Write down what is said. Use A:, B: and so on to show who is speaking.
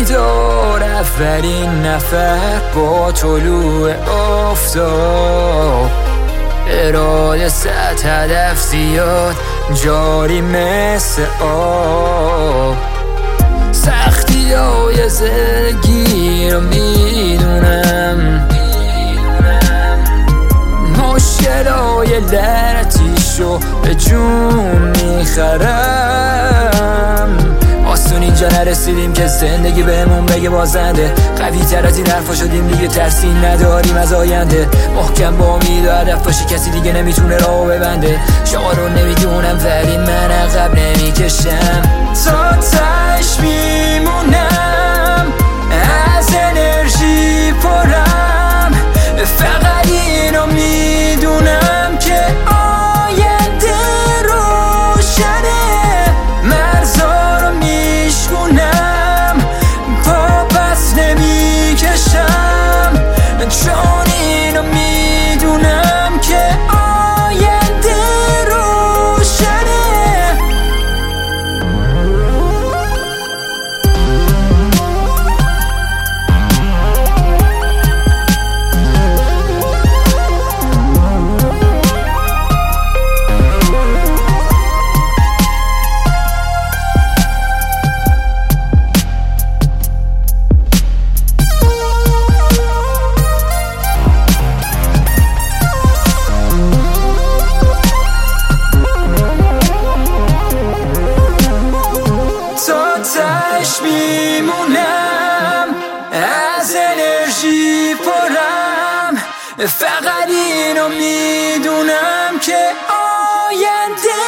A: میدار اولین نفر با طلوع آفتاب. اراده صد هدف زیاد جاری مثل آب. سختی های زندگی رو میدونم، مشکل های لعنتیشو به جون میخرم. آسون اینجا نرسیدیم که زندگی بهمون بگه بازنده. قوی تر از این حرفا شدیم دیگه، ترسی نداریم از آینده. محکم با امید و هدف باشی، کسی دیگه نمیتونه راهو ببنده. شما رو نمیدونم ولی من عقب نمیکشم، تا تهش میمونم. از انرژی پرم، فقط اینو میدونم که آینده روشنه. مرزا رو میشکنم، پا پس نمیکشم، چون اینو میدونم که آینده روشنه. تهش میمونم، از انرژی پرم، فقط اینو میدونم که آینده